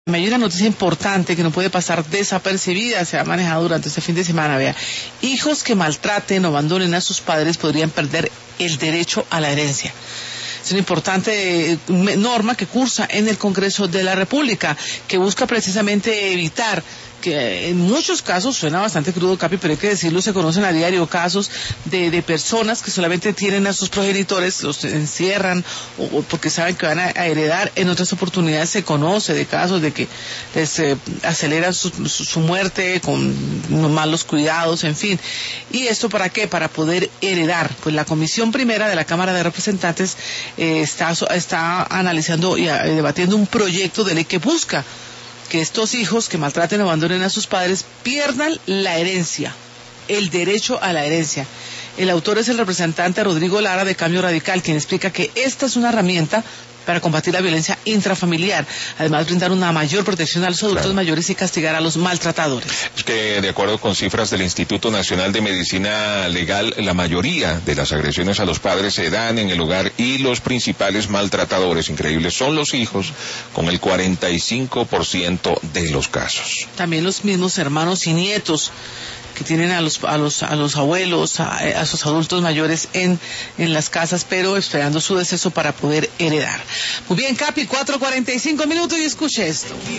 Hay una noticia importante que no puede pasar desapercibida, se ha manejado durante este fin de semana, vea. Hijos que maltraten o abandonen a sus padres podrían perder el derecho a la herencia. Es una importante norma que cursa en el Congreso de la República, que busca precisamente evitar que en muchos casos, suena bastante crudo, Capi, pero hay que decirlo, se conocen a diario casos de personas que solamente tienen a sus progenitores, los encierran o porque saben que van a heredar. En otras oportunidades se conoce de casos de que les aceleran su muerte con malos cuidados, en fin. ¿Y esto para qué? Para poder heredar. Pues la Comisión Primera de la Cámara de Representantes está analizando y debatiendo un proyecto de ley que busca que estos hijos que maltraten o abandonen a sus padres pierdan la herencia, el derecho a la herencia. El autor es el representante Rodrigo Lara de Cambio Radical, quien explica que esta es una herramienta para combatir la violencia intrafamiliar, además brindar una mayor protección a los adultos mayores y castigar a los maltratadores. Es que de acuerdo con cifras del Instituto Nacional de Medicina Legal, la mayoría de las agresiones a los padres se dan en el hogar y los principales maltratadores, increíbles, son los hijos, con el 45% de los casos. También los mismos hermanos y nietos que tienen a los abuelos, a sus adultos mayores en las casas, pero esperando su deceso para poder heredar. Muy bien, Capi, 4:45 y escuche esto.